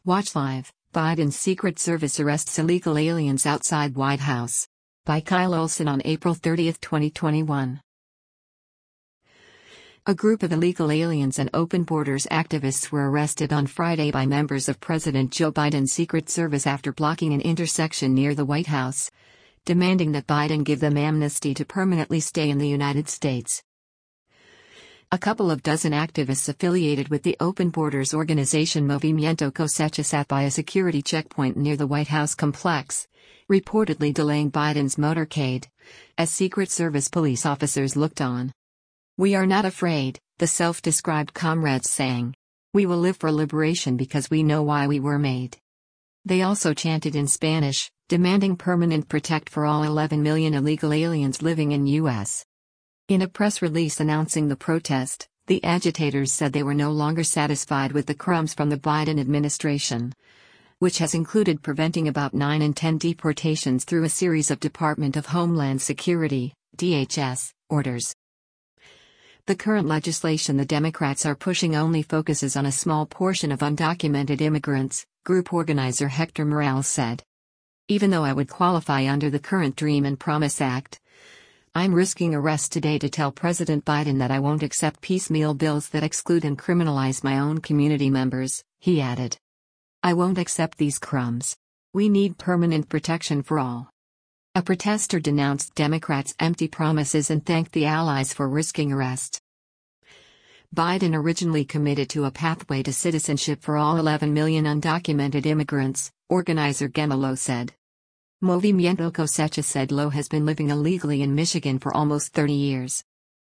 Watch Live, Biden's Secret Service arrests illegal aliens outside White House. By Kyle Olson on April 30, 2021. A group of illegal aliens and open borders activists were arrested on Friday by members of President Joe Biden's Secret Service after blocking an intersection near the White House, demanding that Biden give them amnesty to permanently stay in the United States. A couple of dozen activists affiliated with the Open Borders organization Movimiento Cosecha sat by a security checkpoint near the White House complex, reportedly delaying Biden's motorcade, as Secret Service police officers looked on. "We are not afraid," the self-described comrades sang. "We will live for liberation because we know why we were made." They also chanted in Spanish, demanding permanent protection for all 11 million illegal aliens living in U.S. In a press release announcing the protest, the agitators said they were no longer satisfied with the crumbs from the Biden administration, which has included preventing about 9 in 10 deportations through a series of Department of Homeland Security (DHS) orders. The current legislation the Democrats are pushing only focuses on a small portion of undocumented immigrants, group organizer Hector Morales said. "Even though I would qualify under the current Dream and Promise Act, I'm risking arrest today to tell President Biden that I won't accept piecemeal bills that exclude and criminalize my own community members," he added. "I won't accept these crumbs. We need permanent protection for all." A protester denounced Democrats' empty promises and thanked the allies for risking arrest. Biden originally committed to a pathway to citizenship for all 11 million undocumented immigrants, organizer Gemma Lowe said. Movimiento Cosecha said Lowe has been living illegally in Michigan for almost 30 years.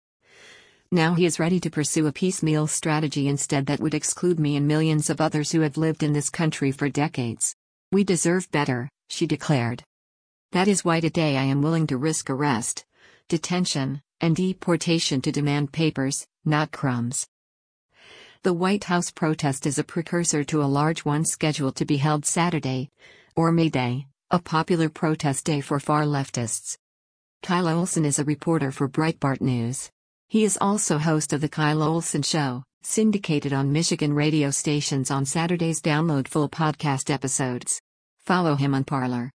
"Now he is ready to pursue a piecemeal strategy instead that would exclude me and millions of others who have lived in this country for decades. We deserve better," she declared. "That is why today I am willing to risk arrest, detention, and deportation to demand papers, not crumbs." The White House protest is a precursor to a large one scheduled to be held Saturday, or May Day, a popular protest day for far leftists. Kyle Olson is a reporter for Breitbart News. He is also host of The Kyle Olson Show, syndicated on Michigan radio stations on Saturdays. Download full podcast episodes. Follow him on Parler.